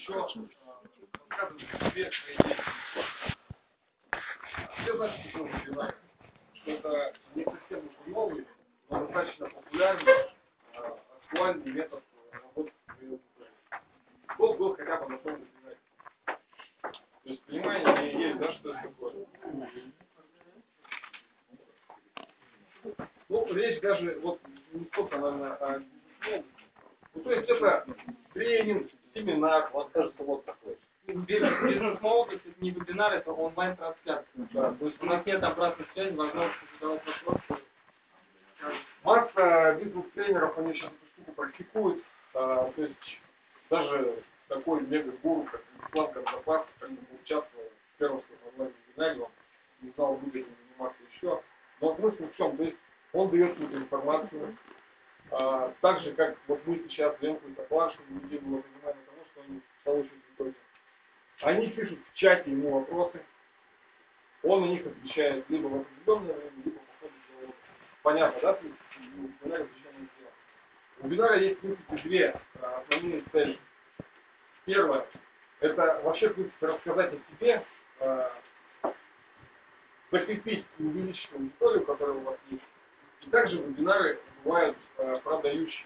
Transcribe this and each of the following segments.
еще рассказывать о себе, своей деятельности. Все знают, что такое вебинар, что это не совсем уж новый, но достаточно популярный, актуальный метод работы с своей аудиторией. Кто был хотя бы на том вебинаре? То есть понимание есть, да, что это такое? Ну, речь даже вот не столько, наверное, то есть это тренинг, семинар. Вот кажется, вот такой. Бизнес-молодость — это не вебинар, это онлайн-трансляция. Да. То есть у нас нет обратной связи, возможности задавать вопросы. Масса бизнес-тренеров, они сейчас эту штуку практикуют. То есть даже такой мега-гуру, как Ислам Карзапас, как бы участвовал в первом онлайн-вебинаре, он не знал, будет этим заниматься еще. Но смысл в чем? То есть он дает какую-то информацию. Так же, как вот мы сейчас даем какой-то план, чтобы людей было понимание того, что они получат в итоге. Они пишут в чате ему вопросы, он на них отвечает либо в определенное время, либо по ходу диалога. Понятно, да? То есть в вебинаре зачем это делать? У вебинара есть, в принципе, две основные цели. Первое – это вообще, в принципе, рассказать о себе, закрепить и увеличить аудиторию, которая у вас есть. И также вебинары бывают продающие.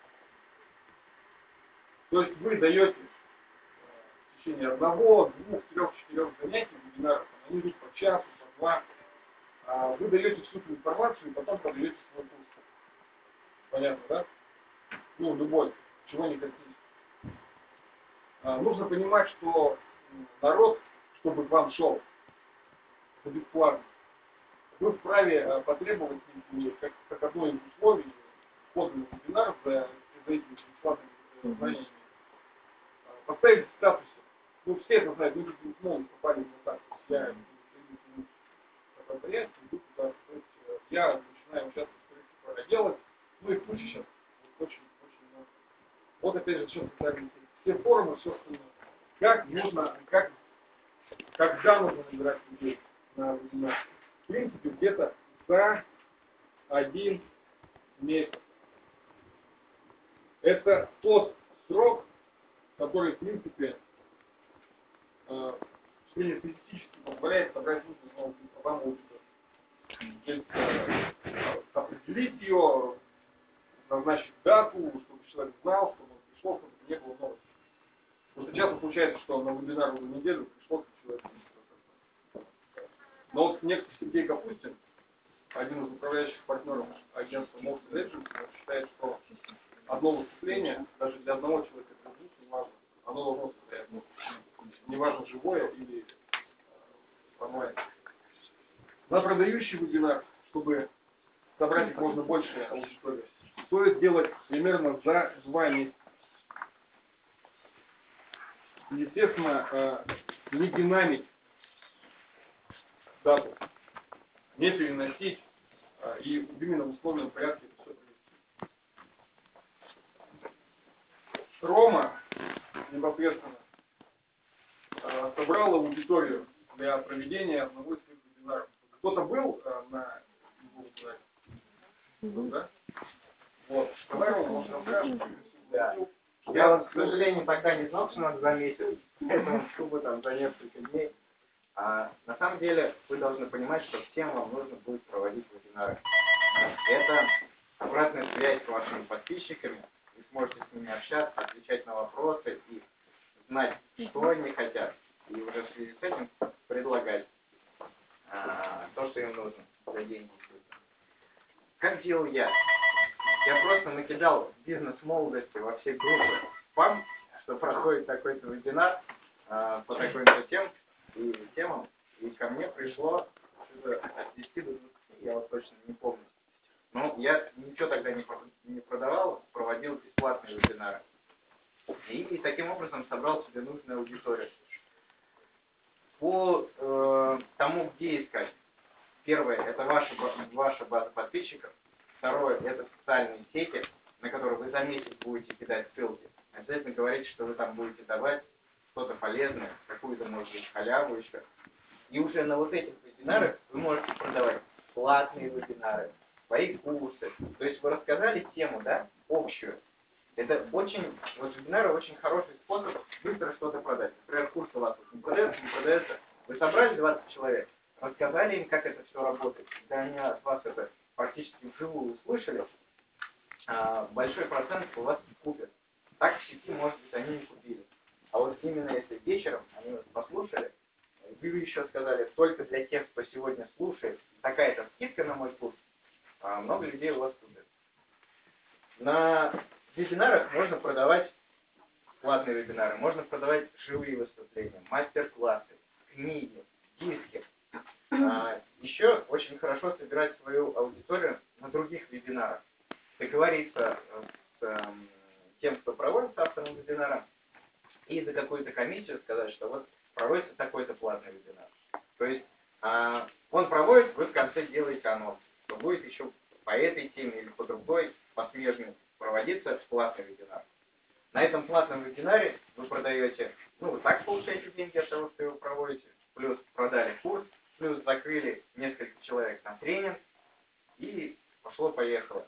То есть вы даете в течение одного, двух, трех, четырех занятий вебинаров, они идут по часу, по два. Вы даете всю эту информацию и потом продаете свой курс. Понятно, да? Ну, любой, чего не хотите. Нужно понимать, что народ, чтобы к вам шел, это бесплатно. Вы вправе потребовать, как одно из условий входа на вебинар за этими бесплатными знаниями, поставить в статусе. Ну, все это знают, мы же бизнес попали на статус. Я предприятие, иду туда, то есть я начинаю участвовать в проекте, пора делать, ну и куча сейчас, очень много. Вот опять же, сейчас социальные сети. Все форумы, все остальное. Как нужно, когда нужно набирать людей на вебинар? В принципе, где-то за 1 месяц. Это тот срок, который, в принципе, среднестатистически позволяет собрать нужную вам аудиторию. То есть определить ее, назначить дату, чтобы человек знал, чтобы он пришел, чтобы не было новости. Потому что часто получается, что на вебинар за неделю пришло человек. Но вот некто Сергей Капустин, один из управляющих партнеров агентства Mox Legends, считает, что одно выступление, даже для одного человека, для двух, не важно, оно должно состоять. Неважно, живое или онлайн. На продающий вебинар, чтобы собрать как можно больше аудитории, стоит делать примерно за 2 месяца. Естественно, не динамить дату, не переносить, и именно в условном порядке это все провести. Рома непосредственно собрал аудиторию для проведения одного из своих вебинаров. Кто-то был на его вебинаре? Да? Вот. Давай, Рома, может, расскажешь? Да. Я вот, к сожалению, пока не знал, что надо за месяц, поэтому чтобы там за несколько дней. На самом деле вы должны понимать, что всем вам нужно будет проводить вебинары. Это обратная связь с вашими подписчиками. Вы сможете с ними общаться, отвечать на вопросы и знать, что они хотят. И уже в связи с этим предлагать то, что им нужно для денег. Как делал я? Я просто накидал бизнес-молодости во все группы спам, что проходит такой-то вебинар по таким-то темам, и ко мне пришло от 10 до 20, я вот точно не помню. Но я ничего тогда не продавал, проводил бесплатные вебинары. И таким образом собрал себе нужную аудиторию. По тому, где искать. Первое, это ваша база подписчиков. Второе, это социальные сети, на которые вы за месяц будете кидать ссылки. Обязательно говорите, что вы там будете давать что-то полезное, какую-то, может быть, халяву еще. И уже на вот этих вебинарах вы можете продавать платные вебинары, свои курсы. То есть вы рассказали тему, да, общую. Это вот вебинары очень хороший способ быстро что-то продать. Например, курс у вас вот не продается. Вы собрали 20 человек, рассказали им, как это все работает. Когда они от вас это практически вживую услышали, большой процент у вас купят. Так в сети, может быть, они не купили. А вот именно если вечером они вас послушали, вы еще сказали, только для тех, кто сегодня слушает, такая-то скидка на мой курс, много людей у вас купят. На вебинарах можно продавать платные вебинары, можно продавать живые выступления, мастер-классы, книги, диски. Еще очень хорошо собирать свою аудиторию на других вебинарах. Договориться с тем, кто проводит, с автором вебинара, и за какую-то комиссию сказать, что вот проводится такой-то платный вебинар. То есть он проводит, вы в конце делаете анонс, что будет еще по этой теме или по другой, по смежной, проводиться платный вебинар. На этом платном вебинаре вы продаете, вы так получаете деньги от того, что его проводите, плюс продали курс, плюс закрыли несколько человек на тренинг, и пошло-поехало.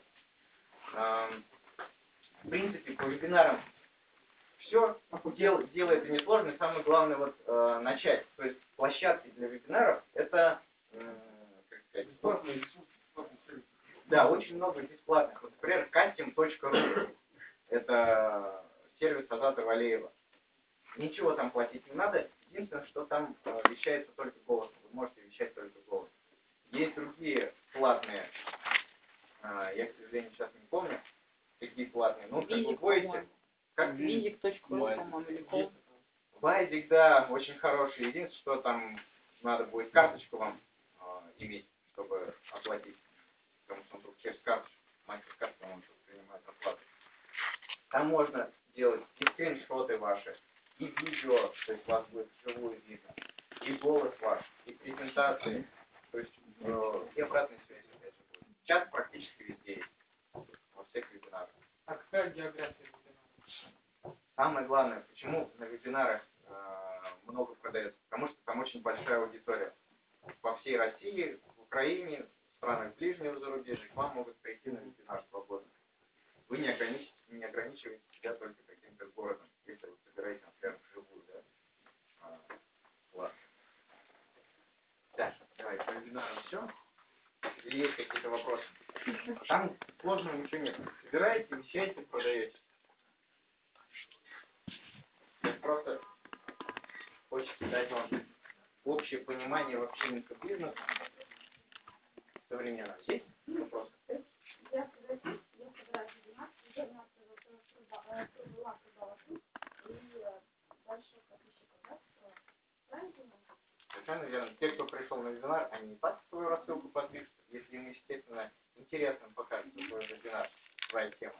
В принципе, по вебинарам все, дело это несложно, самое главное начать. То есть площадки для вебинаров это, Бесплатные ресурсы, бесплатные сервисы. да, очень много бесплатных. Вот, например, casting.ru это сервис Азата Валеева. Ничего там платить не надо. Единственное, что там вещается только голосом. Вы можете вещать только голосом. Есть другие платные, я, к сожалению, сейчас не помню, какие платные. Ну, как вы вводите, как Music.ru, по-моему, или ком. Вайзик, да, очень хороший. Единственное, что там надо будет карточку вам иметь, чтобы оплатить. Потому что он только через карточку, мастер-карт, по-моему, принимает оплату. Там можно делать и скриншоты ваши, и видео, то есть вас будет вживую видно, и голос ваш, и презентации, то есть и обратная связь опять же будет. Чат практически везде есть, во всех вебинарах. А какая география вебинара? Самое главное, почему на вебинарах много продается, потому что там очень большая аудитория. По всей России, в Украине, в странах ближнего зарубежья к вам могут прийти на вебинар свободно. Вы не ограничиваете себя только каким-то городом, если вы собираете, например, вживую, да? Ладно. Так, давай, по вебинарам все. Или есть какие-то вопросы? Там сложного ничего нет. Собираете, вещаете, продаете. Просто хочется дать вам общее понимание вообще инфобизнеса современного. Есть вопросы? Я собираюсь заниматься, продала курс, и дальше как еще продать, правильно понимаю? Совершенно верно. Те, кто пришел на вебинар, они и так свою рассылку подпишут, если им, естественно, интересно покажется свой вебинар, своя тема.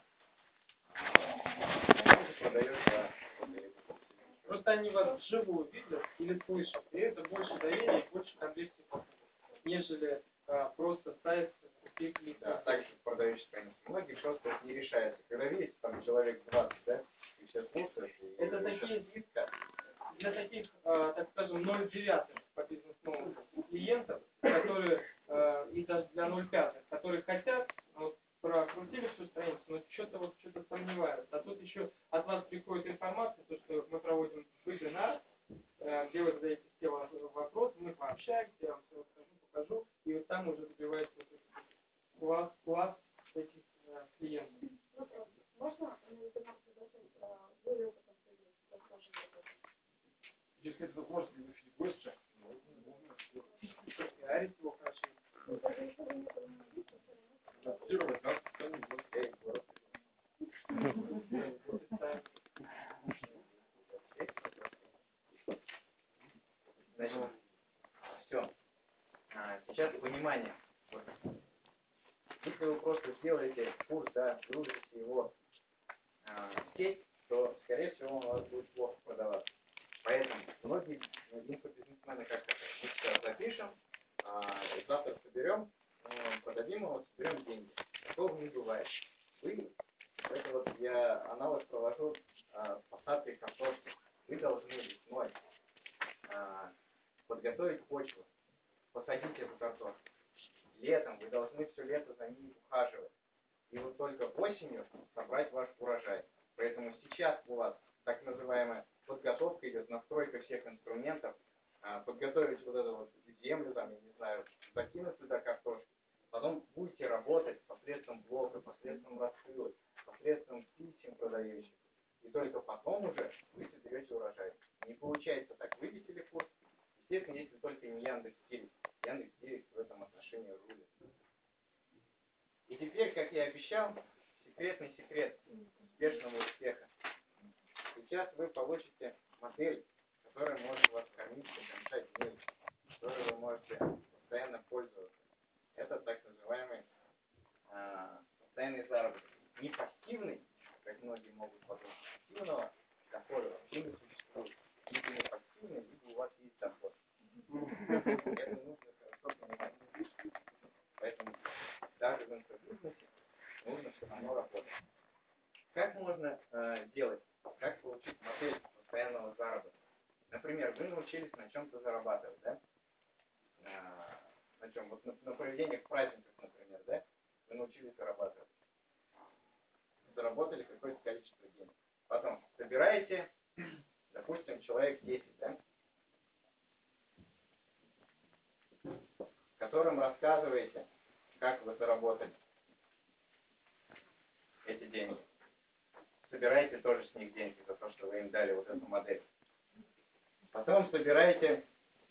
Он же продается. Просто они вас вживую видят или слышат, и это больше доверия и больше конверсии покупок, нежели просто сайт купи-клик. Да, также в продающей странице. Многие просто не решаются. Когда видите, там человек 20, да, и все слушают, и Это еще такие скидка. для таких, так скажем, 0,9 по бизнес-новому клиентов, которые, и даже для 0,5, которые хотят, прокрутили всю страницу, но что-то сомневаются. А тут еще от вас приходит информация, то, что мы проводим вебинар, где вы задаете все вопросы, мы пообщаемся, я вам все расскажу, покажу, и вот там уже добивается класс этих клиентов. Вопрос. Можно на вебинар пригласить более опытных людей, расскажем об этом? Если это возможно, не выходить гостя, Пиарить его хорошо. Даже если вы не видите, адаптировать нас к ценным гостям. Значит, все. Сейчас понимание. Вот. Если вы просто сделаете курс, да, грузите его в сеть, то, скорее всего, он у вас будет плохо продаваться. Поэтому многие инфобизнесмены как это, мы сейчас запишем, завтра соберем, продадим его, соберем деньги. Такого не бывает. Это вот я аналог провожу с посадкой картошки. Вы должны весной подготовить почву, посадить эту картошку. Летом вы должны все лето за ней ухаживать. И вот только осенью собрать ваш урожай. работать посредством блока, посредством рассылок, посредством писем продающих. И только потом уже вы соберете урожай. Не получается так. Вывесили курс, естественно, если только не Яндекс.Директ. Яндекс.Директ в этом отношении рулит. И теперь, как я обещал, секретный секрет успешного успеха. Сейчас вы получите модель, которая может вас кормить до конца дней, которой вы можете постоянно пользоваться. Это так называемый постоянный заработок. Не пассивный, как многие могут подумать. Пассивного дохода вообще не существует. Либо не пассивный, либо у вас есть доход. Это нужно хорошо понимать. Поэтому даже в инфобизнесе нужно все равно работать. Как можно делать? Как получить модель постоянного заработка? Например, вы научились на чем-то зарабатывать, да? На чем? Вот на проведениях праздников, например, да? Вы научились зарабатывать. Заработали какое-то количество денег. Потом собираете, допустим, человек 10, да? Которым рассказываете, как вы заработали эти деньги. Собираете тоже с них деньги за то, что вы им дали вот эту модель. Потом собираете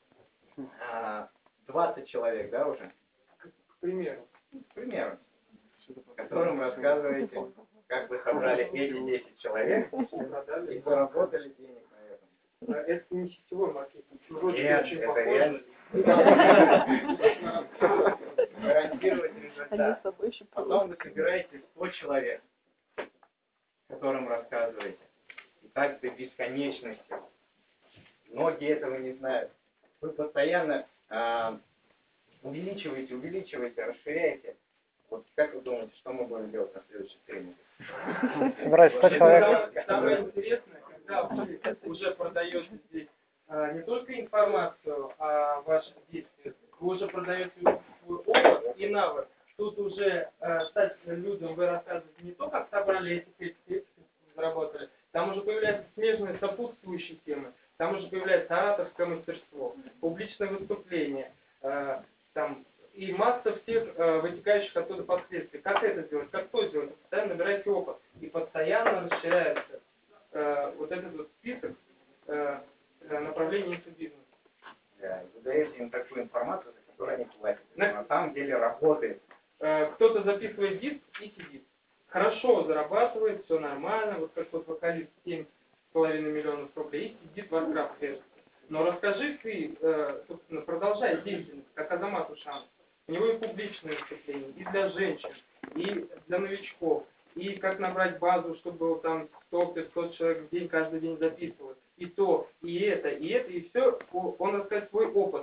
20 человек, да, уже? К примеру. К примеру. Которым рассказываете, как вы собрали эти 10 человек и заработали денег на этом. Это не сетевой маркетинг. Вроде Нет, очень это похоже. реально. Гарантировать Они результат. с собой еще Потом вы собираете 100 человек, которым рассказываете. И так до бесконечности. Многие этого не знают. Вы постоянно увеличиваете, расширяете. Вот как вы думаете, что мы будем делать на следующий тренинг? Собрать 100 человек. Самое интересное, когда вы уже продаете здесь не только информацию о ваших действиях, вы уже продаете свой опыт и навык. Тут уже людям вы рассказываете не то, как собрали этих заработали. Там уже появляются смежные сопутствующие темы. Там уже появляется ораторское мастерство, публичное выступление, там и масса всех вытекающих оттуда последствий. Как это сделать, как то сделать, постоянно набираете опыт. И постоянно расширяется вот этот вот список направлений инфобизнеса. Да, вы даете им такую информацию, за которую они платят. Это на самом деле работает. Кто-то записывает диск и сидит. Хорошо зарабатывает, все нормально, вот как вот вокалист 7,5 миллионов рублей, и сидит Warcraft режется. Но расскажи ты, собственно, продолжай деятельность, как Азамат Ушанов. У него и публичные выступления, и для женщин, и для новичков, и как набрать базу, чтобы там 100-500 человек в день, каждый день записывать. И то, и это, и все. Он рассказывает свой опыт.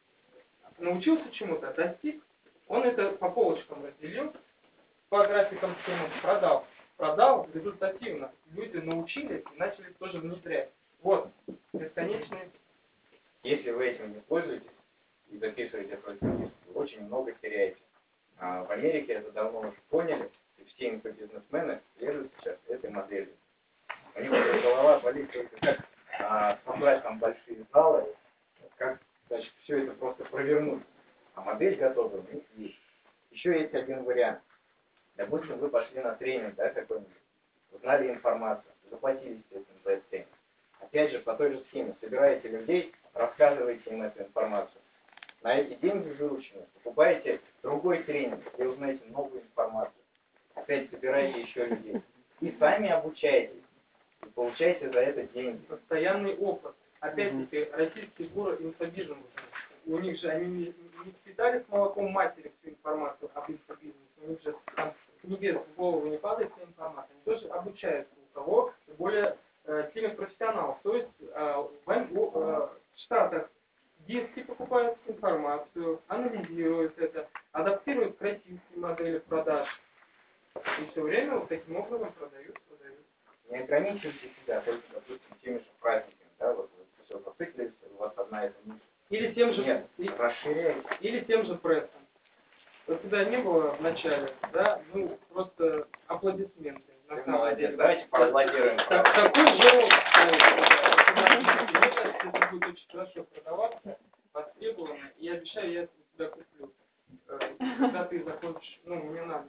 Научился чему-то, достиг. Он это по полочкам разделил, по графикам схемам продал результативно. Люди научились и начали тоже внедрять. Вот, бесконечные. Если вы этим не пользуетесь и записываете только диск, вы очень много теряете. А в Америке это давно уже поняли, и все инфобизнесмены следуют сейчас этой модели. У них уже голова болит только как собрать там большие залы, как, значит, все это просто провернуть. А модель готова у них есть. Еще есть один вариант. Допустим, вы пошли на тренинг, да, какой-нибудь, узнали информацию, заплатили, естественно, за этот тренинг. Опять же, по той же схеме, собираете людей, рассказываете им эту информацию. На эти деньги вырученные покупаете другой тренинг, где узнаете новую информацию. Опять собираете еще людей. И сами обучаетесь. И получаете за это деньги. Постоянный опыт. Опять-таки, российский город инфобизнеса. У них же они не впитали с молоком матери всю информацию об инфобизнесе. У них же там с небес в голову не падает вся информация. Они тоже обучаются у кого более сильных профессионалов. То есть в Штатах диски покупают информацию, анализируют это, адаптируют к российским моделям продаж. И все время вот таким образом продают. Не ограничивайте себя только, допустим, теми же праздниками. Да? Вот вы все зациклились, у вас одна эта ниша. Или тем же, Нет, расширяйте. или тем же прессом. Вот когда не было в начале, да, ну просто аплодисменты. На Ты самом молодец. деле. Давайте поаплодируем. Такой же, мне кажется, это будет очень хорошо продаваться, востребовано, и я обещаю, я у тебя куплю. Когда ты закончишь, ну, мне надо.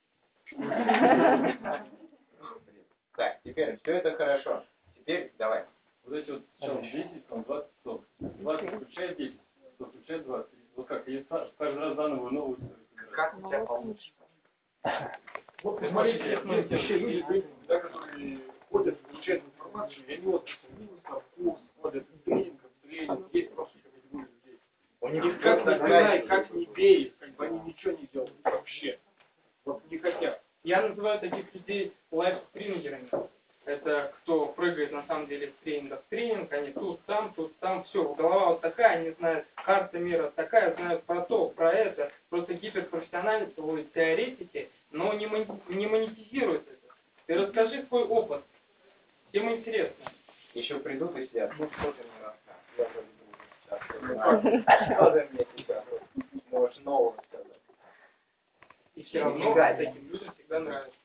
Так, теперь все это хорошо. Теперь давай. Вот эти вот сейчас 10, там 20 часов. 20 включает 10, 100 включает 20. Вот как, и каждый раз заново новую историю собирать. Как у тебя получится? Вот посмотрите, есть вообще люди, да, которые ходят, изучают информацию, и они вот с минусом в курс, ходят из тренинга в тренинг, есть просто категория людей. У них Их как ни просто пинай, график. как ни бей, как бы они ничего не делают вообще. Вот не хотят. Я называю таких людей лайф-стрингерами. Это кто прыгает на самом деле с тренинга в тренинг, они тут, там, все, голова вот такая, они знают, карта мира такая, знают про то, про это, просто гиперпрофессиональные теоретики, но не монетизируют это. Ты расскажи свой опыт, всем интересно. Еще придут и сидят. Ну что ты мне рассказываешь? Я вроде бы сейчас что ты мне сейчас можешь нового сказать? И все равно таким людям всегда нравится.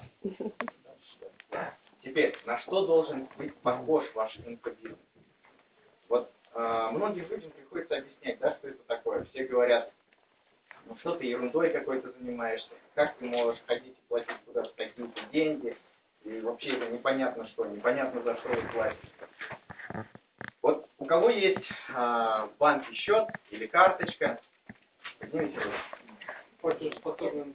Теперь, на что должен быть похож ваш инфобизнес? Вот многим людям приходится объяснять, да, что это такое. Все говорят, ну что ты ерундой какой-то занимаешься, как ты можешь ходить и платить куда-то такие-то деньги, и вообще это непонятно что, непонятно за что вы платите. Вот у кого есть в банке счет или карточка, поднимите руку. Очень способны.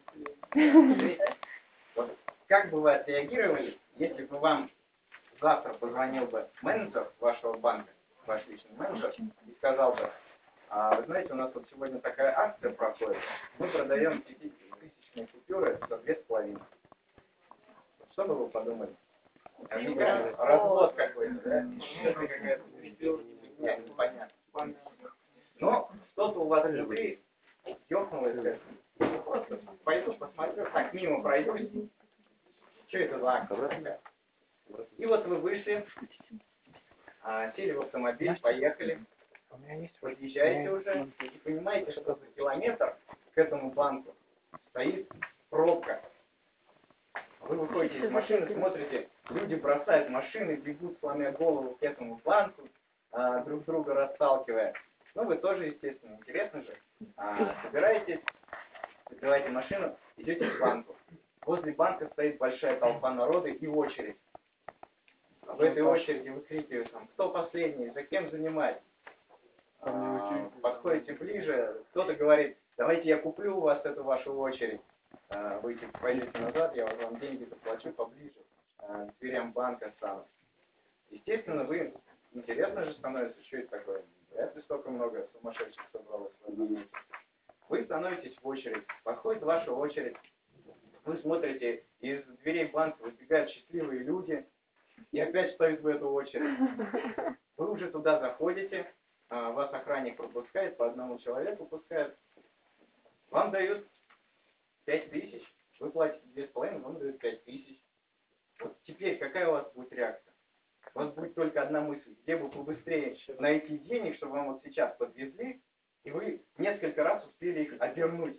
Вот как бы вы отреагировали, если бы вам завтра позвонил бы менеджер вашего банка, ваш личный менеджер, и сказал бы, вы знаете, у нас вот сегодня такая акция проходит, мы продаем 10-тысячные купюры за 2,5. Что бы вы подумали? Наверняка развод какой-то, да? Что-то какая-то фигня, непонятно. Но что-то у вас внутри ёкнуло и сказать, просто пойду посмотрю, так мимо пройдусь. Что это за акция такая? И вот вы вышли, сели в автомобиль, поехали, подъезжаете уже и понимаете, что за километр к этому банку стоит пробка. Вы выходите из машины, смотрите, люди бросают машины, бегут, сломя голову к этому банку, друг друга расталкивая. Ну, вы тоже, естественно, интересно же. Собираетесь, закрываете машину, идете к банку. Возле банка стоит большая толпа народа и очередь. В этой очереди выкрикивают, там, кто последний, за кем занимать. Подходите ближе, кто-то говорит, давайте я куплю у вас эту вашу очередь. Вы типа пойдете назад, я вам деньги заплачу поближе, к дверям банка стану. Естественно, вы, интересно же становится, что это такое. Вряд ли столько много сумасшедших собралось в одном месте. Вы становитесь в очередь, подходит ваша очередь. Вы смотрите, из дверей банка выбегают счастливые люди и опять встают в эту очередь. Вы уже туда заходите, вас охранник пропускает, по одному человеку пускает. Вам дают 5000, вы платите 2,5, вам дают 5000. Вот теперь какая у вас будет реакция? У вас будет только одна мысль, где бы побыстрее найти денег, чтобы вам вот сейчас подвезли, и вы несколько раз успели их обернуть.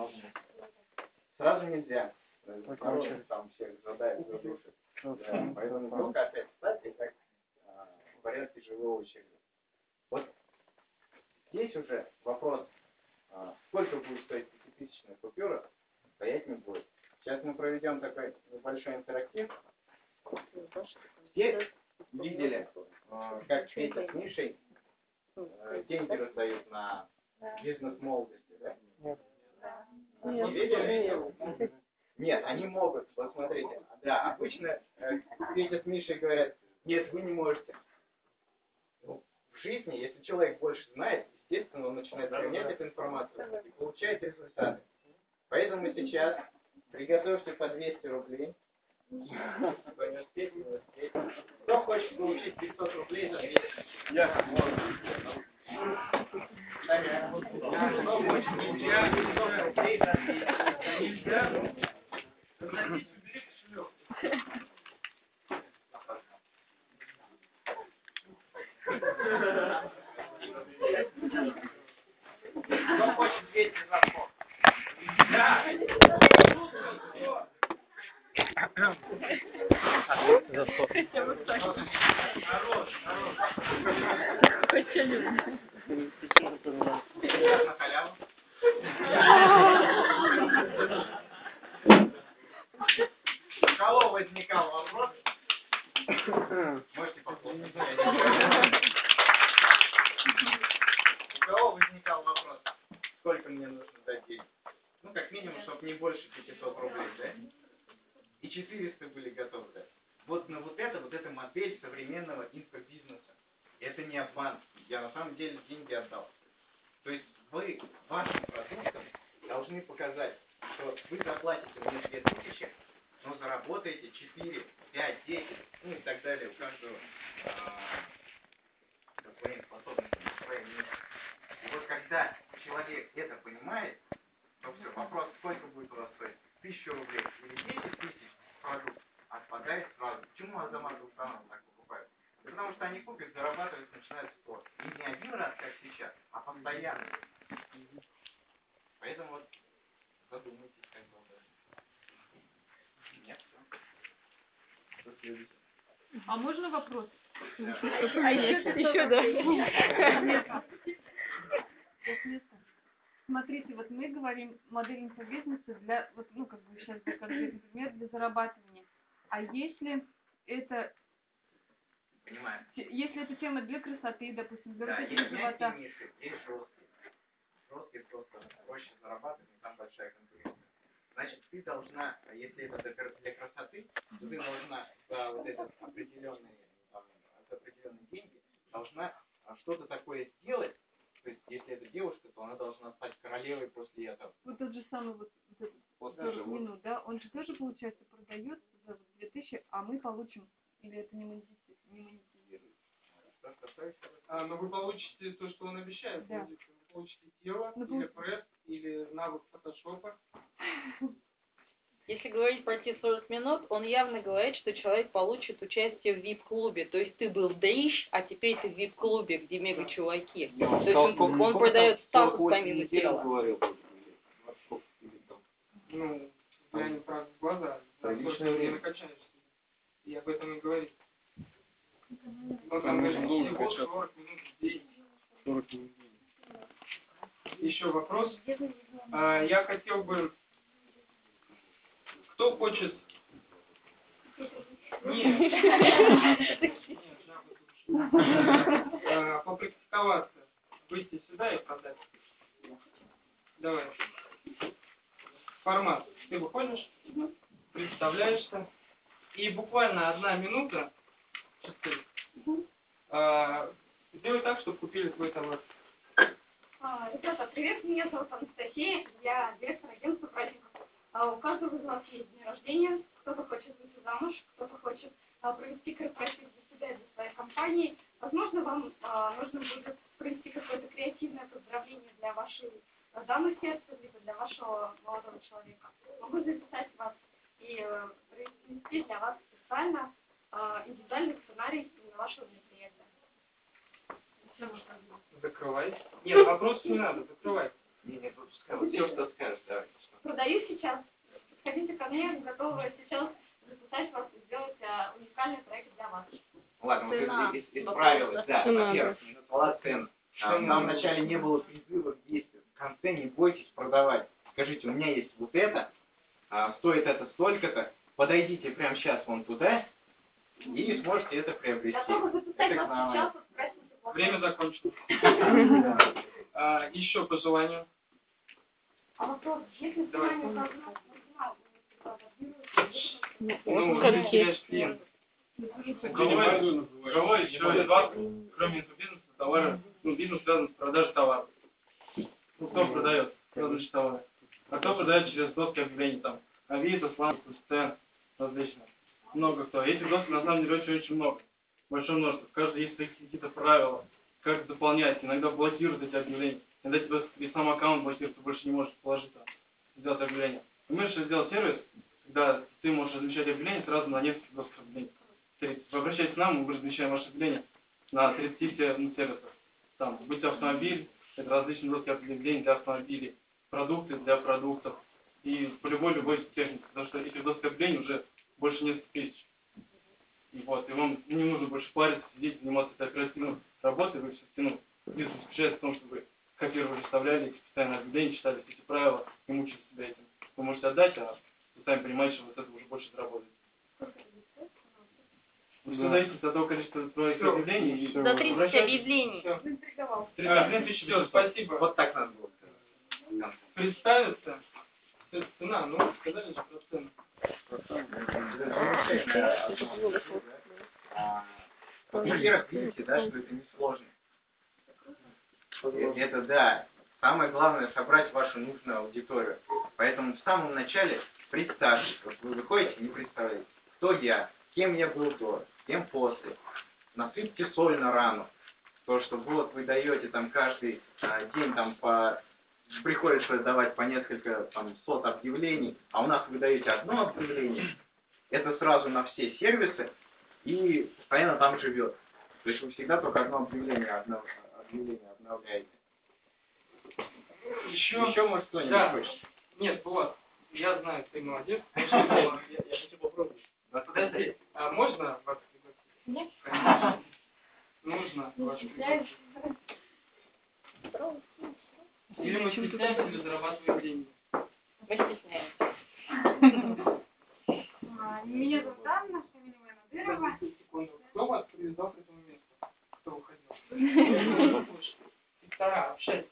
Сразу нельзя. Народ там всех задает за души. Да, поэтому только опять встать и так в порядке живой очереди. Вот здесь уже вопрос, сколько будет стоить 5000-ная купюра, стоять не будет. Сейчас мы проведем такой небольшой интерактив. Все видели, как Петя с Мишей деньги раздают на бизнес молодости, да? Не видели? Нет, они могут. Вот смотрите. Да, обычно Петя с Мишей говорят, нет, вы не можете. Ну, в жизни, если человек больше знает, естественно, он начинает применять эту информацию и получает результаты. Поэтому сейчас приготовьте по 200 рублей. Кто не успеет, не успеет. Кто хочет получить 500 рублей за 200? Я. Кто хочет нельзя, 500 рублей за 200? Нельзя. Заносите, убери кошелек. Кто хочет 200 звонков? Да! Хорош. Сейчас на халяву. кого возникал вопрос? Можете похлопать. У кого возникал вопрос? Сколько мне нужно дать денег? Ну, как минимум, чтобы не больше 500 рублей, да? И 400 были готовы дать. Вот на вот эта модель современного инфобизнеса. И это не обман. Я на самом деле деньги отдал. То есть вы вашим продуктом должны показать, что вы заплатите мне 2000, но заработаете 4, 5, 10, ну и так далее. У каждого со своими способностями, на своем месте. И вот когда человек это понимает, то все, вопрос, сколько будет у вас стоить, 1000 рублей или 10 тысяч продукт, отпадает сразу. Почему Азамат Установ так покупают? Да потому что они купят, зарабатывать начинают 100. И не один раз, как сейчас, а постоянно. Поэтому вот задумайтесь, как бы. Нет, все. Что следующее? А можно вопрос? А еще да. Смотрите, вот мы говорим модель инфобизнеса для, вот, ну, как бы сейчас конкретный пример, для зарабатывания. А если это, Понимаю. если эта тема для красоты, допустим, для Да, развития есть живота, мягкие ниши, есть жесткие. Жесткие просто проще зарабатывать, но там большая конкуренция. Значит, ты должна, если это для красоты, то ты должна за вот этот определенные деньги должна что-то такое сделать. То есть, если это девушка, то она должна стать королевой после этого. вот тот же самый вот этот Вот 40 даже минут, да, он же тоже, получается, продает за 2000, а мы получим, или это не монетизирует? Но вы получите то, что он обещает. Да. Вы получите тело, Ну, или пресс, или навык фотошопа. Если говорить про те 40 минут, он явно говорит, что человек получит участие в VIP-клубе. То есть ты был дрищ, а теперь ты в VIP-клубе, где мега-чуваки. То есть он продает статус помимо тела. Ну, я не про глаза, за то, что ты накачаешься. И об этом и говорит. Он там говорит, всего 40 минут в день. 40 минут. Еще вопрос. Я хотел бы... Кто хочет... Попрактиковаться. Выйти сюда и продать. Давай. Формат. Ты выходишь, представляешься. И буквально 1 минута, часы, сделай так, чтобы купили твой товар. Ребята, привет, меня зовут Анастасия, я директор агентства праздников. У каждого из вас есть день рождения, кто-то хочет выйти замуж, кто-то хочет провести корпоратив для себя и для своей компании. Возможно, вам нужно будет провести какое-то креативное поздравление для вашей дамы сердца, либо для вашего молодого человека. Могу записать вас и провести для вас специально индивидуальный сценарий на вашего мероприятия. Закрывай. Нет, вопросов не надо, закрывай. Не, пускай, вот все, что скажешь, давай. Продаю сейчас. Сходите ко мне, готова сейчас записать вас и сделать уникальный проект для вас. Ладно, вот Цена. это исправилось, да. Цена, Во-первых, назвала цену. В самом начале не было призыва к действию. В конце не бойтесь продавать. Скажите, у меня есть вот это, стоит это столько-то, подойдите прямо сейчас вон туда и сможете это приобрести. Готова записать Это вас нормально. сейчас, вот спросите. Время закончено. Еще по желанию. А вопрос, если Давай. цена не указана, Ну, ты теряешь клиента. У кого еще из вас, кроме инфобизнеса, товары, ну, бизнес связан с продажей товаров? Ну, кто продает различные товары? А кто продает через доски объявлений, там, Авито, Сланг, Сцен, различные. Много кто. Этих досок на самом деле очень много. Большое множество. В каждой есть свои какие-то правила, как заполнять. Иногда блокируют эти объявления. Иногда тебе и сам аккаунт блокирует, ты больше не можешь положить там, сделать объявление. И мы решили сделать сервис, когда ты можешь размещать объявления сразу на нескольких досках объявлений. Вы обращайтесь к нам, мы размещаем ваше объявление на 30 сервисах. Там, будь автомобиль, это различные доски объявлений для автомобилей, продукты для продуктов и по любой технике. Потому что этих досок объявлений уже больше нескольких тысяч. И вот, и вам не нужно больше париться, сидеть, заниматься этой оперативной работой. Вы все-таки, ну, бизнес заключается в том, чтобы вы копировали, вставляли эти постоянные объявления, читали все эти правила и мучили себя этим. Вы можете отдать, а вы сами понимаете, что вот это уже больше заработаете. Сколько людей стоит? Что зависит от того количества твоих объявлений и За 30 обращайся. объявлений. Всё. Заинтриговал. 31 тысяч, все, спасибо. Вот так надо было сказать. Представиться. Цена, ну, сказали же про цену. Во-первых, видите, да, что это несложно. Это да. Самое главное собрать вашу нужную аудиторию. Поэтому в самом начале представьтесь. Вот вы выходите, не представляете, кто я, кем я был до, кем после. Насыпьте соль на рану. То, что вот вы даете там каждый день там по... Приходится давать по несколько там сот объявлений, а у нас вы даете одно объявление. Это сразу на все сервисы и постоянно там живет. То есть вы всегда только одно объявление обновляете. Еще может кто-нибудь Да. хочет? Нет, вот. Я знаю, ты молодец. Я хочу попробовать. Да подожди. А можно вас пригласить? Нет. Конечно. Нужно Не вас стесняюсь. пригласить. Или мы стесняемся, или зарабатываем деньги. Мы стесняемся. Меня зовут Анна, фамилия моя Надырова. Подождите секунду. Кто вас привязал к этому месту? Кто уходил? Сестра, общайтесь.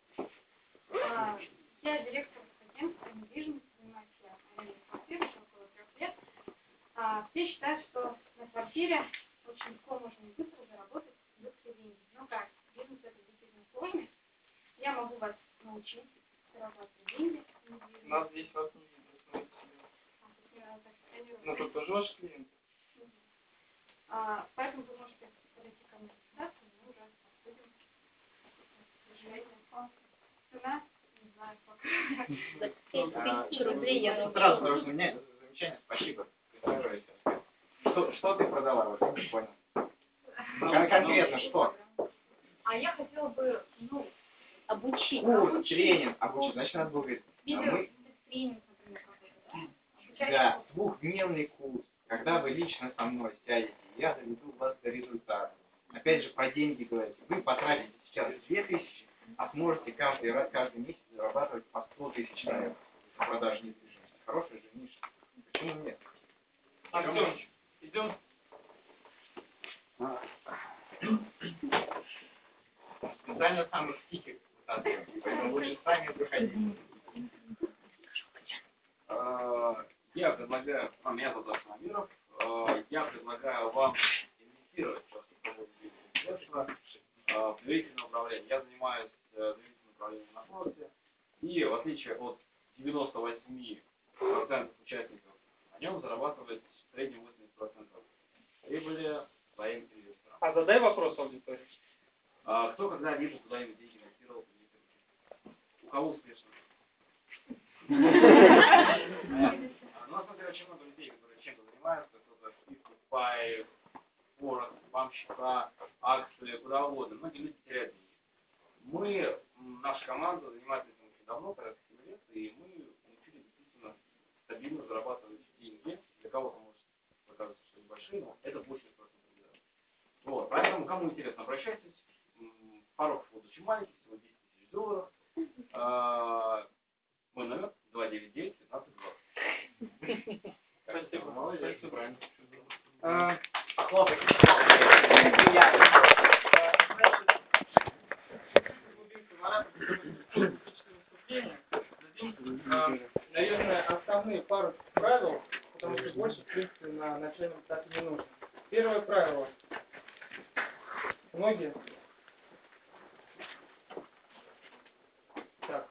Я директор агентства недвижимости, занимаюсь арендой квартир уже около 3 лет. Все считают, что на квартире очень легко можно и быстро заработать быстрые деньги. Но как? Бизнес это действительно сложный. Я могу вас научить зарабатывать деньги. У нас здесь вас не видно, смотрите. Но тут тоже ваш клиент. Поэтому вы можете подойти ко мне записаться, и мы уже обсудим. К сожалению, цена, не знаю, сколько. За 5000 рублей я научу. Сразу должен мне замечание, спасибо. Что ты продала? Вот я не понял. Конкретно что? А я хотела бы, Обучить. Курс, тренинг, обучить. Значит, надо было говорить. видео-тренинг, например, какой-то, да? Да, двухдневный курс. Когда вы лично со мной сядете, я доведу вас до результата. Опять же, про деньги говорите. Вы потратите сейчас 2000, а сможете каждый месяц зарабатывать по 100 тысяч на это. На продаже недвижимости. Хорошая же ниша. Почему нет? Артемыч, идем. Специально самых тихих вытаскиваем. Поэтому лучше сами выходите. Я предлагаю, меня зовут Артем Амиров, я предлагаю вам инвестировать в ваши средства в доверительное управление. Я занимаюсь доверительным управлением на форексе, и в отличие от 98% участников, на нем зарабатывает в среднем 80% прибыли своим инвесторам. А задай вопрос аудитории. Кто когда-либо куда-нибудь деньги инвестировал? У кого успешно? У нас, смотря, очень много людей, которые чем-то занимаются, кто-то список, пай, форекс, бамщика, акции, куда угодно. Многие люди теряют деньги. Мы, наша команда, занимается этим очень давно, порядка 7 лет, и мы научились действительно стабильно зарабатывать деньги. Для кого-то может показаться, что небольшие, но это больше 10%. Вот, поэтому, кому интересно, обращайтесь. Порог входа очень маленький, всего 10 тысяч долларов. Мой номер 299-15-20. Спасибо. Молодец. Спасибо. Похлопайте. Наверное, основные пару правил, потому что больше, в принципе, на начальном этапе не нужно. Первое правило. Ноги. Так.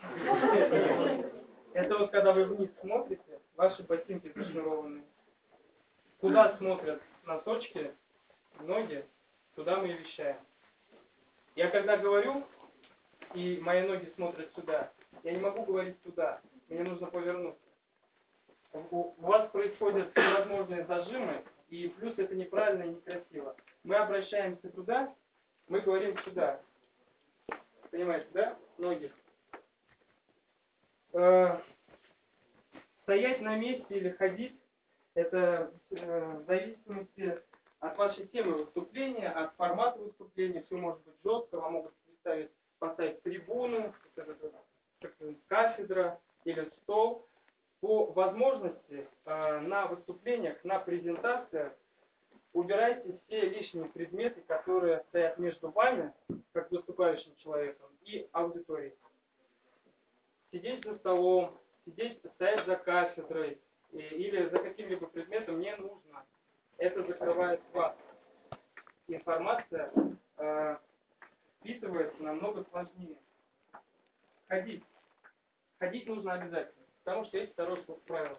Это вот когда вы вниз смотрите, ваши ботинки зашнурованные. Куда смотрят носочки, ноги, туда мы и вещаем. Я когда говорю, и мои ноги смотрят сюда, я не могу говорить туда, мне нужно повернуться. У вас происходят всевозможные зажимы, и плюс это неправильно и некрасиво. Мы обращаемся туда, мы говорим сюда. Понимаете, да? Ноги. Стоять на месте или ходить, это в зависимости от вашей темы выступления, от формата выступления. Все может быть жестко, вам могут поставить трибуну, кафедра или стол. по возможности на выступлениях, на презентациях убирайте все лишние предметы, которые стоят между вами, как выступающим человеком, и аудиторией. Сидеть за столом, стоять за кафедрой или за каким-либо предметом не нужно. Это закрывает вас. Информация впитывается намного сложнее. Ходить. Ходить нужно обязательно, потому что есть второе правило.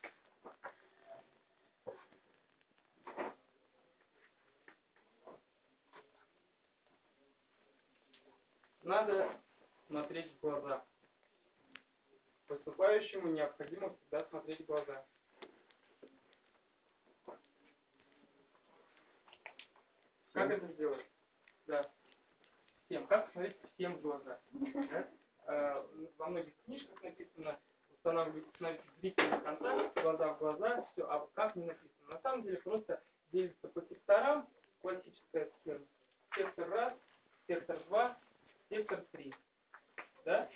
Надо смотреть в глаза. Выступающему необходимо всегда смотреть в глаза. Как это сделать? Да. Всем. Как посмотреть всем в глаза? Да? Во многих книжках написано устанавливать зрительный контакт, глаза в глаза, все, а как не написано. На самом деле просто делится по секторам, классическая схема. Сектор 1, сектор 2, сектор 3. Да?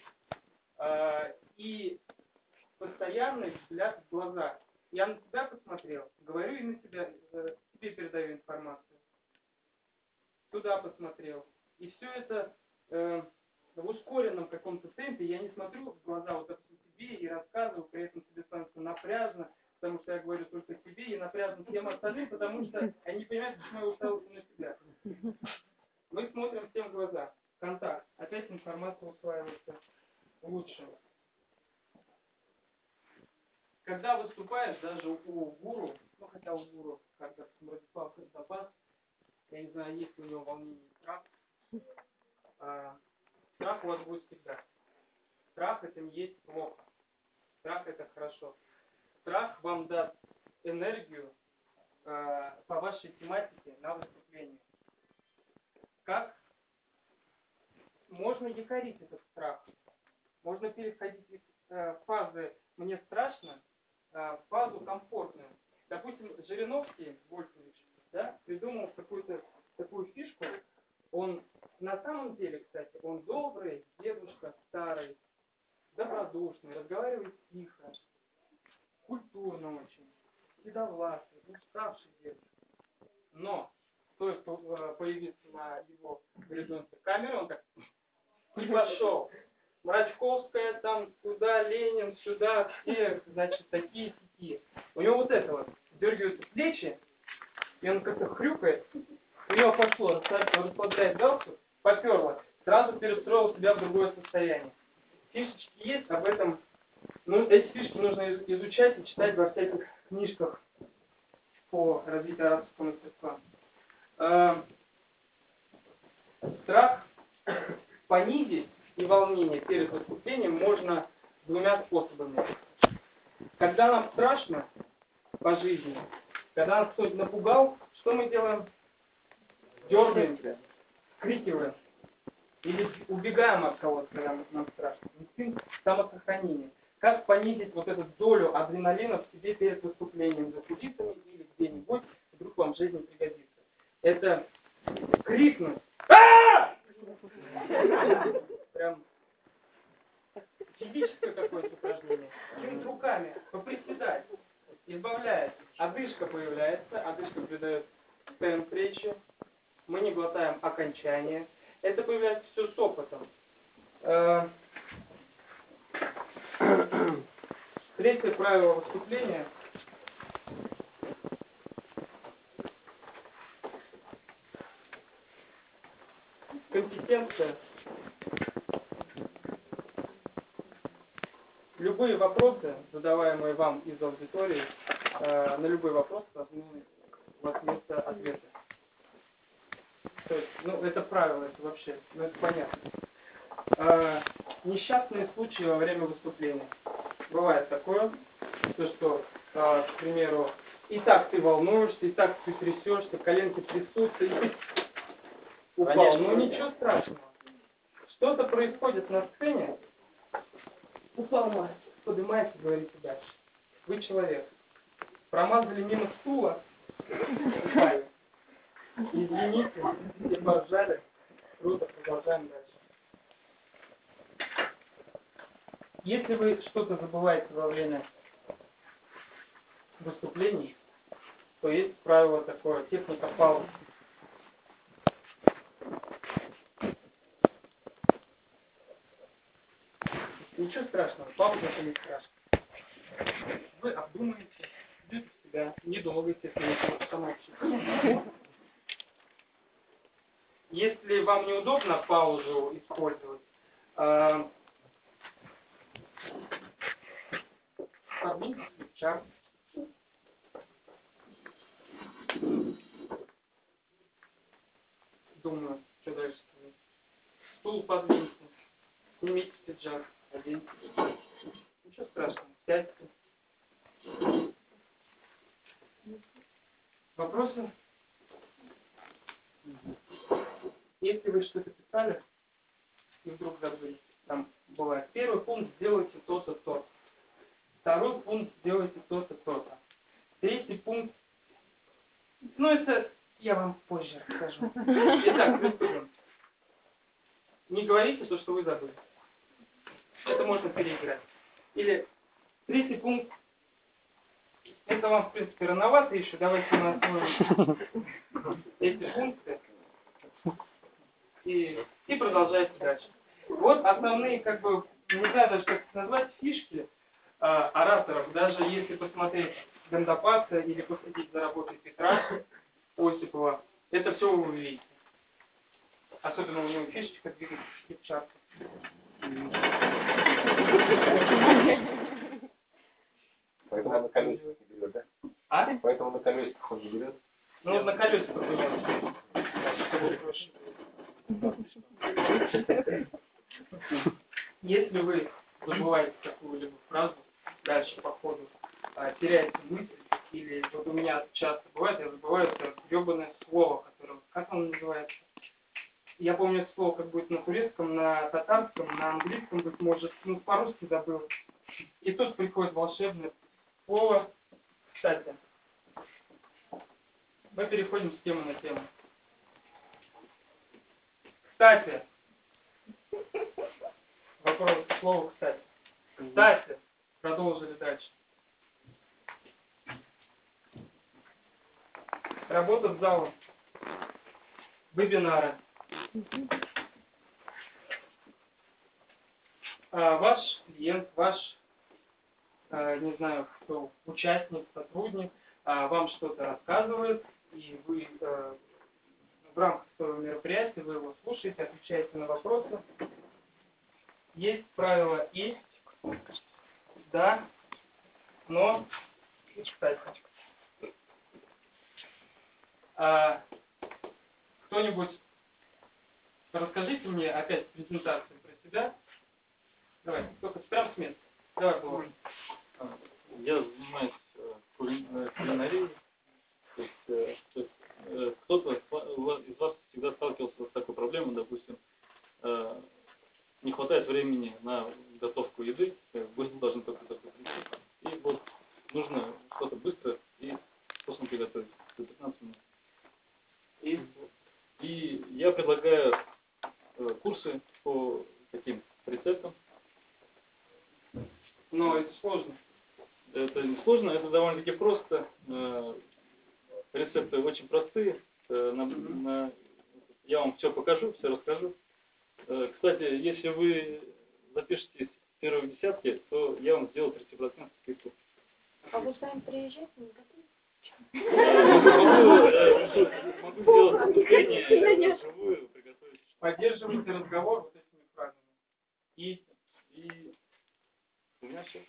И постоянный взгляд в глаза. Я на тебя посмотрел, говорю и на себя, тебе передаю информацию. Туда посмотрел. И все это в ускоренном каком-то темпе. Я не смотрю в глаза вот допустим, тебе и рассказываю, при этом тебе становится напряжно, потому что я говорю только тебе, и напряжно всем остальным, потому что они понимают, почему я уставился на тебя. Мы смотрим всем в глаза. Контакт. Опять информация усваивается лучше. Когда выступаешь, даже у гуру, ну хотя у гуру, как, допустим, Радислав Христопас, я не знаю, есть ли у него волнение и страх. Страх у вас будет всегда. Страх это не есть плохо. Страх это хорошо. Страх вам даст энергию по вашей тематике на выступлении. Как можно якорить этот страх? Можно переходить из фазы «мне страшно» в фазу комфортную. Допустим, Жириновский, Вольфович, да, придумал какую-то такую фишку. Он на самом деле, кстати, он добрый, дедушка, старый, добродушный, разговаривает тихо, культурно очень, седовласый, уставший дедушка. Но стоит появиться на его горизонте камеры, он так и пошел. Мрачковская, там, туда, Ленин, сюда, все, значит, такие-сякие. У него вот это вот, дергиваются плечи, и он как-то хрюкает, у него пошло, расслабляет галстук, поперло, сразу перестроил себя в другое состояние. Фишечки есть, об этом, ну, эти фишки нужно изучать и читать во всяких книжках по развитию ораторского мастерства. Страх понизить и волнение перед выступлением можно двумя способами. Когда нам страшно по жизни, когда нас кто-то напугал, что мы делаем? Дергаемся, вскрикиваем или убегаем от кого-то, когда нам страшно. Инстинкт самосохранения. Как понизить вот эту долю адреналина в себе перед выступлением за кулисами или где-нибудь, вдруг вам в жизни пригодится. Это крикнуть. Прям физическое какое-то упражнение. Кинуть руками, поприседать, избавляет. Одышка появляется, одышка придает темп речи. Мы не глотаем окончания. Это появляется все с опытом. Третье правило выступления. Компетенция. Любые вопросы, задаваемые вам из аудитории, на любой вопрос должны у вас иметься ответы. То есть, ну, это правило, это вообще, ну, это понятно. Несчастные случаи во время выступления. Бывает такое, что, к примеру, и так ты волнуешься, и так ты трясешься, коленки трясутся, и ты упал. Конечно, Ну, ничего страшного. Что-то происходит на сцене, упал мать, поднимается, говорите дальше. Вы человек. Промазали мимо стула, упали. Извините, все поржали. Круто, продолжаем дальше. Если вы что-то забываете во время выступлений, то есть правило такое, техника пауз. Ничего страшного, пауза это не страшно. Вы обдумаете, идете в себя, недолго, естественно, если помолчите. Если вам неудобно паузу использовать, подвиньте чар. Думаю, что дальше сказать. Стул подвиньте, снимите пиджак, оденьте. Ничего страшного, сядьте. Вопросы? Если вы что-то писали и вдруг забыли, там бывает, первый пункт сделайте то-то, то-то. Второй пункт сделайте то-то, то-то. Третий пункт, ну это я вам позже расскажу. Итак, приступим. Не говорите то, что вы забыли. Это можно переиграть. Или третий пункт, это вам, в принципе, рановато еще, давайте мы освоим эти пункты и продолжайте дальше. Вот основные, как бы, не знаю даже как это назвать, фишки ораторов, даже если посмотреть Гандапаса или последить за работой Петра Осипова, это все вы увидите. Особенно у него фишечка двигать хипчарт. Поэтому на колесиках не берет, да? А? Поэтому на колесиках он не берет. Ну вот на колесиках примерно. Если вы забываете какую-либо фразу дальше по ходу, теряете мысль, или вот у меня часто бывает, я забываю это гребаное слово, которое, как оно называется? Я помню это слово, как будет на турецком, на татарском, на английском, быть может, ну по-русски забыл. И тут приходит волшебное слово. Кстати, мы переходим с темы на тему. Кстати, вопрос к слову кстати. Кстати, продолжили дальше. Работа с залом. Вебинары. Ваш клиент, ваш, не знаю, кто, участник, сотрудник, вам что-то рассказывает, и вы в рамках своего мероприятия вы его слушаете, отвечаете на вопросы. Есть правило «и», «да», «но» и «кстати». Кто-нибудь расскажите мне опять презентацию про себя. Давай, только прям с места. Давай, Володя. Я занимаюсь кулинарией. То есть кто-то из вас всегда сталкивался с такой проблемой, допустим, не хватает времени на готовку еды, быстро должны только прийти, и вот нужно что-то быстро и вкусно приготовить за 15 минут. И я предлагаю курсы по таким рецептам. Но это сложно. Это не сложно, это довольно-таки просто. Рецепты очень простые. Я вам все покажу, все расскажу. Кстати, если вы запишетесь в первой десятке, то я вам сделаю 30% скидку. А вы сами приезжаете, не готовите? Могу сделать выступление вживую, приготовить. Поддерживайте разговор вот этими фразами. И у меня все.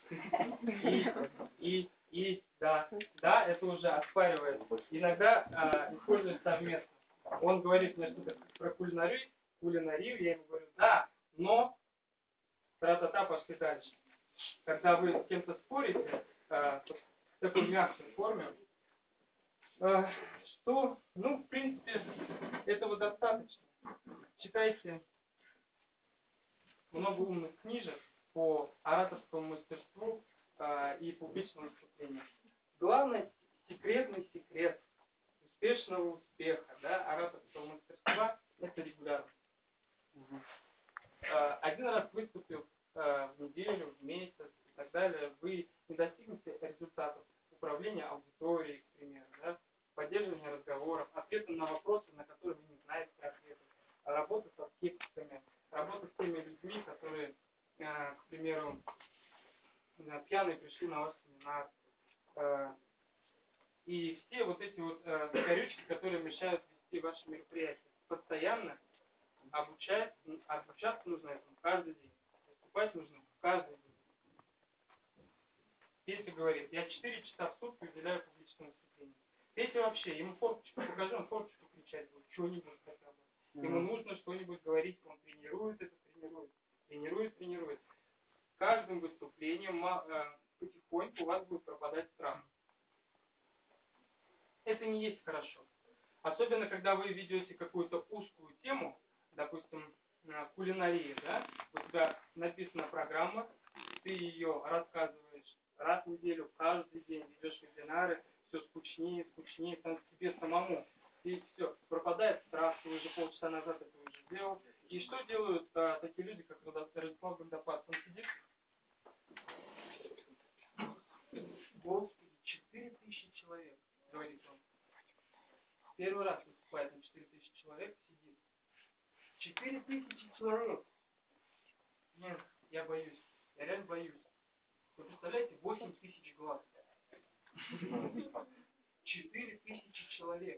Да. Да, это уже оспаривает. Иногда используют совместно. Он говорит мне что-то про кулинарию, я ему говорю, да, но тра-та-та, пошли дальше. Когда вы с кем-то спорите, в такой мягкой форме, что, ну, в принципе, этого достаточно. Читайте много умных книжек по ораторскому мастерству и публичному выступлению. Главный секретный секрет успешного успеха, да, ораторского мастерства – это регулярность. Один раз выступил в неделю, в месяц и так далее, вы не достигнете результатов. управление аудиторией, к примеру, да, поддерживание разговоров, ответы на вопросы, на которые вы не знаете ответов, работа со скептиками, работа с теми людьми, которые, к примеру, пьяные пришли на ваш семинар, и все вот эти вот закорючки, которые мешают вести ваши мероприятия. Постоянно обучаться нужно этому каждый день. Выступать нужно каждый день. Петя говорит, я 4 часа в сутки уделяю публичному выступлению. Петя вообще, ему форточку покажи, он форточку кричать будет, что-нибудь хотя бы. Ему нужно что-нибудь говорить, он тренирует это, тренирует. С каждым выступлением потихоньку у вас будет пропадать страх. Это не есть хорошо. Особенно, когда вы ведете какую-то узкую тему, допустим, кулинария, да, у тебя написана программа, ты ее рассказываешь раз в неделю, каждый день ведешь вебинары, все скучнее, там тебе самому. И все, пропадает страх, ты уже полчаса назад это уже сделал. И что делают такие люди, как Радислав Гандапад? Он сидит, Господи, 4000 человек, говорит он. Первый раз выступает на 4000 человек, сидит. 4000 человек. Нет, я боюсь. Я реально боюсь. Вы представляете, 8000 глаз. 4000 человек.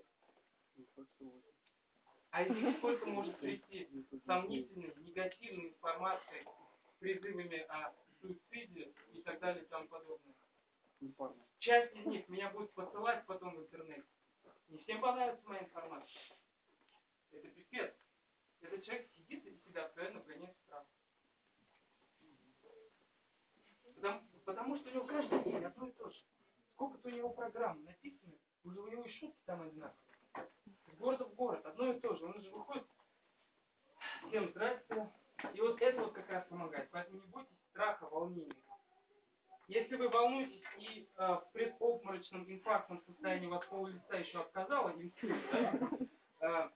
А из них сколько может прийти сомнительной, негативной информации с призывами о суициде и так далее и тому подобное. Часть из них меня будет посылать потом в интернет. Не всем понравится моя информация. Это пипец. Этот человек сидит и себя откровенно гоняет страх. Потому что у него каждый день одно и то же. Сколько-то у него программ написано, уже у него и шутки там одинаковые. Из города в город, одно и то же. Он же выходит, всем здрасте. И вот это вот как раз помогает. Поэтому не бойтесь страха, волнения. Если вы волнуетесь и в предобморочном инфарктном состоянии вас пол-лица еще отказало, да,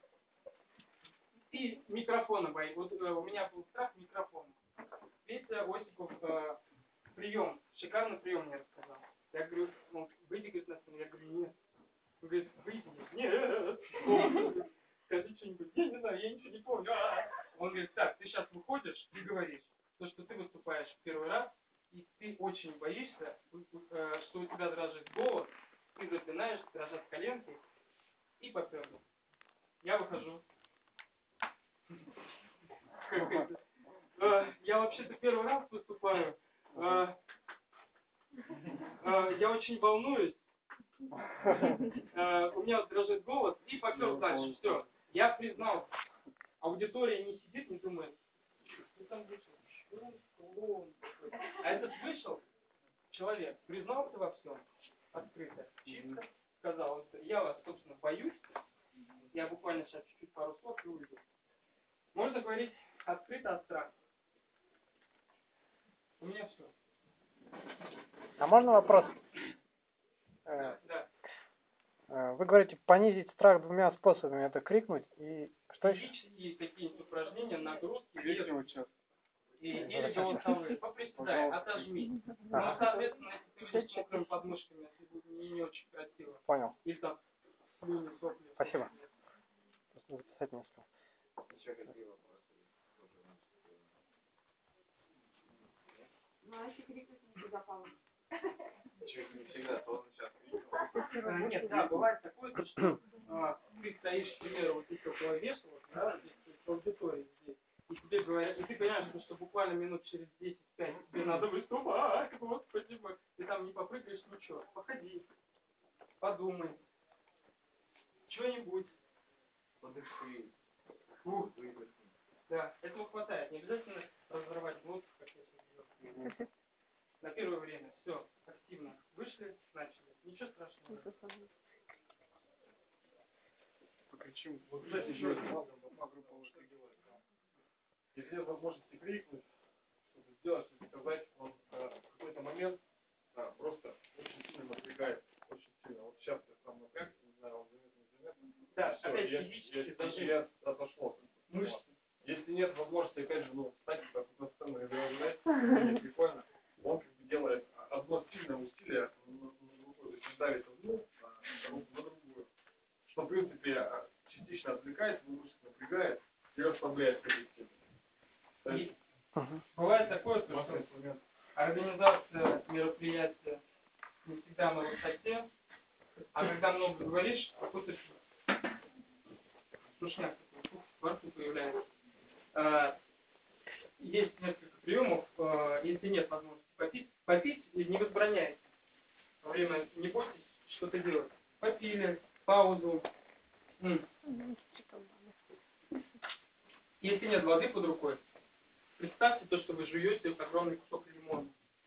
и микрофона боитесь. Вот у меня был страх микрофона. Петя Осипов прием, шикарный прием мне рассказал. Я говорю, выйди, говорит, на сцену. Я говорю, нет. Он говорит, выйди. Нет. Скажи что-нибудь. Я не знаю, я ничего не помню. Он говорит, так, ты сейчас выходишь и говоришь, то, что ты выступаешь в первый раз, и ты очень боишься, что у тебя дрожит голос, ты запинаешься, дрожат коленки, и поперли. Я выхожу. Я вообще-то первый раз выступаю. Я очень волнуюсь. У меня дрожит голос, и попер дальше. Все. Я признал. Аудитория не сидит, не думает. Ты там вышел. А этот вышел человек, признался во всем, открыто, чисто, сказал, я вас, собственно, боюсь, я буквально сейчас чуть-чуть пару слов и уйду. Можно говорить открыто от страха. У меня все. А можно вопрос? Да. Вы говорите, понизить страх двумя способами. Это крикнуть и что еще? Физические какие-то упражнения, нагрузки, вес. Или голосовые. Поприседай, отожми. Ну, соответственно, если ты будешь с мокрыми подмышками, это будет не очень красиво. Понял. Или там слюни, сопли. Спасибо. Просто записать не успел. Еще какие вопросы? Ну, а если крикнуть не безопасно? Человек не всегда, то он сейчас крикнул. Нет, да, бывает такое, что ты стоишь, к примеру, вот здесь около вешала, да, здесь в аудитории здесь, и тебе говорят, и ты понимаешь, что буквально минут через 10-5 тебе надо выступать, господи мой, ты там не попрыгаешь, ничего, походи, подумай, что-нибудь. Подыши. Выдохни. Да, этого хватает, не обязательно разорвать глотку, как я сейчас делаю. На первое время, все, активно вышли, начали, ничего страшного. Покричим. Вот, кстати, еще одна группа уже так делает. Если нет возможности крикнуть, что-то сделать, что-то сказать, он в какой-то момент просто очень сильно напрягает. Очень сильно. Вот сейчас я сам напрягся, не знаю, он заметно, не заметно. Да, Всё, опять я физически даже я отошло. мышцы. Если нет возможности, опять же, встать на сцену и говорить, прикольно, он как бы делает одно сильное усилие на другое. То есть является объективным. То есть, Бывает такое, что организация мероприятия не всегда на высоте, а когда много говоришь, какой-то сушняк во рту появляется. Есть несколько приемов, если нет возможности попить не возбраняется. Во время не бойтесь что-то делать. Попили, паузу. Если нет воды под рукой, представьте то, что вы жуете огромный кусок лимона.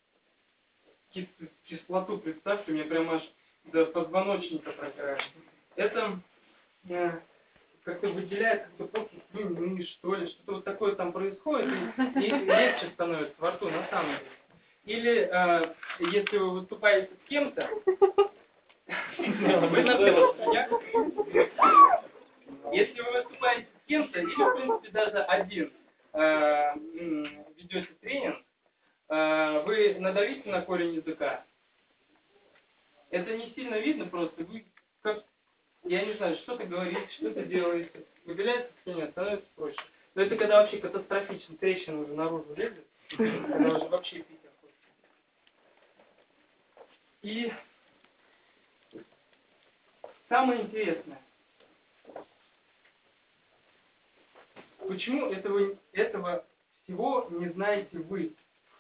Кислоту представьте, у меня прямо аж до позвоночника протирает. Это как-то выделяет, как-то просто слюни, что ли, что-то вот такое там происходит, и легче становится во рту, на самом деле. Или если вы выступаете с кем-то, если вы выступаете с кем-то, или в принципе даже один ведете тренинг, вы надавите на корень языка. Это не сильно видно просто, вы как, я не знаю, что-то говорите, что-то делаете, выделяется слюня, становится проще. Но это когда вообще катастрофично, трещина уже наружу лезет, когда уже вообще пить охота. И самое интересное, почему этого всего не знаете вы?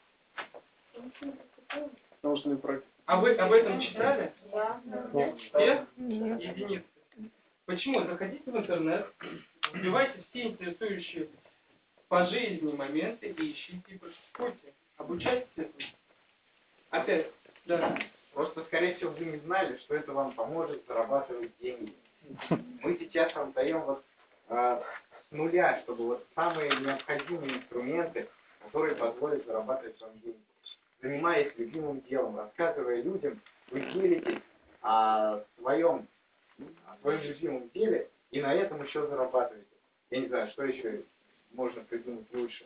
Потому что не практика. А вы об этом читали? Да. Все? Единицы. Почему? Заходите в интернет, вбивайте все интересующие по жизни моменты и ищите и практикуйте. Обучайтесь этому. Опять, да. Просто, скорее всего, вы не знали, что это вам поможет зарабатывать деньги. Мы сейчас вам даем вот с нуля, чтобы вот самые необходимые инструменты, которые позволят зарабатывать вам деньги. Занимаясь любимым делом, рассказывая людям, вы делитесь о своем любимом деле и на этом еще зарабатываете. Я не знаю, что еще можно придумать лучше.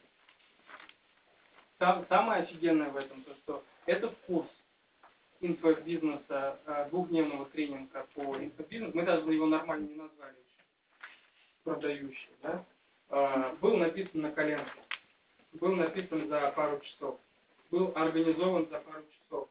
Самое офигенное в этом, то что этот курс инфобизнеса, двухдневного тренинга по инфобизнесу, мы даже его нормально не назвали еще, продающий, да, был написан на коленке, был написан за пару часов, был организован за пару часов,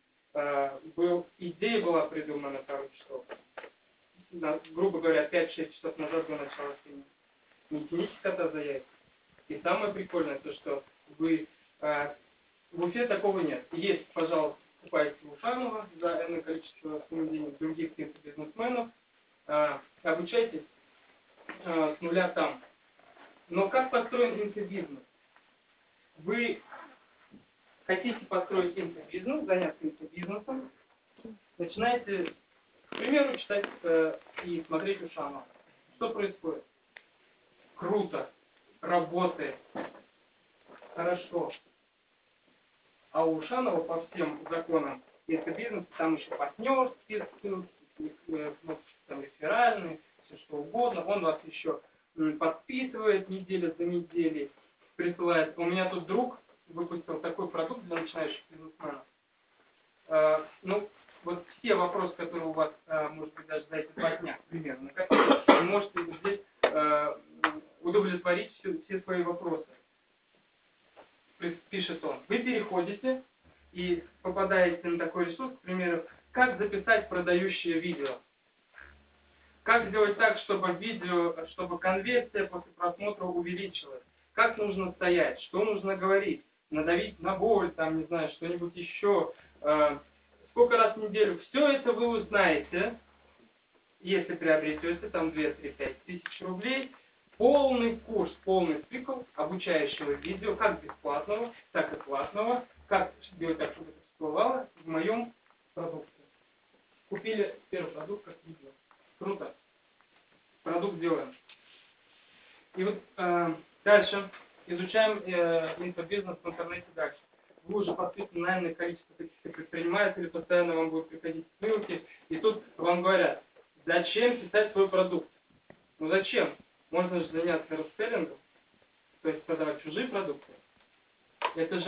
идея была придумана пару часов, грубо говоря, 5-6 часов назад до начала тренинга. Не тяните кота за яйца. И самое прикольное, то что вы в Уфе такого нет. Есть, пожалуйста, покупайте у Ушанова за энное количество сумм денег, других бизнесменов, обучайтесь с нуля там. Но как построен инфобизнес? Вы хотите построить инфобизнес, заняться инфобизнесом, начинаете, к примеру, читать и смотреть Ушанова. Что происходит? Круто, работает, хорошо. А у Ушанова по всем законам инфобизнеса там еще партнерские ссылки, там реферальные, все что угодно. Он вас еще подписывает неделю за неделей, присылает. У меня тут друг выпустил такой продукт для начинающих бизнесменов. Ну, вот все вопросы, которые у вас, может быть, даже за эти 2 дня примерно, вы можете здесь удовлетворить все свои вопросы. Пишет он. Вы переходите и попадаете на такой ресурс, к примеру, как записать продающее видео. Как сделать так, чтобы конверсия после просмотра увеличилась. Как нужно стоять, что нужно говорить, надавить на боль, там, не знаю, что-нибудь еще. Сколько раз в неделю. Все это вы узнаете, если приобретете там 2-3-5 тысяч рублей. Полный курс, полный цикл обучающего видео, как бесплатного, так и платного, как сделать так, чтобы это всплывало в моем продукте. Купили первый продукт как видео. Круто. Продукт делаем. И вот дальше изучаем инфобизнес в интернете дальше. Вы уже подписаны на энное количество таких предпринимателей, постоянно вам будут приходить ссылки, и тут вам говорят, зачем писать свой продукт? Ну зачем? Можно же заняться рестселлингом, то есть продавать чужие продукты. Это же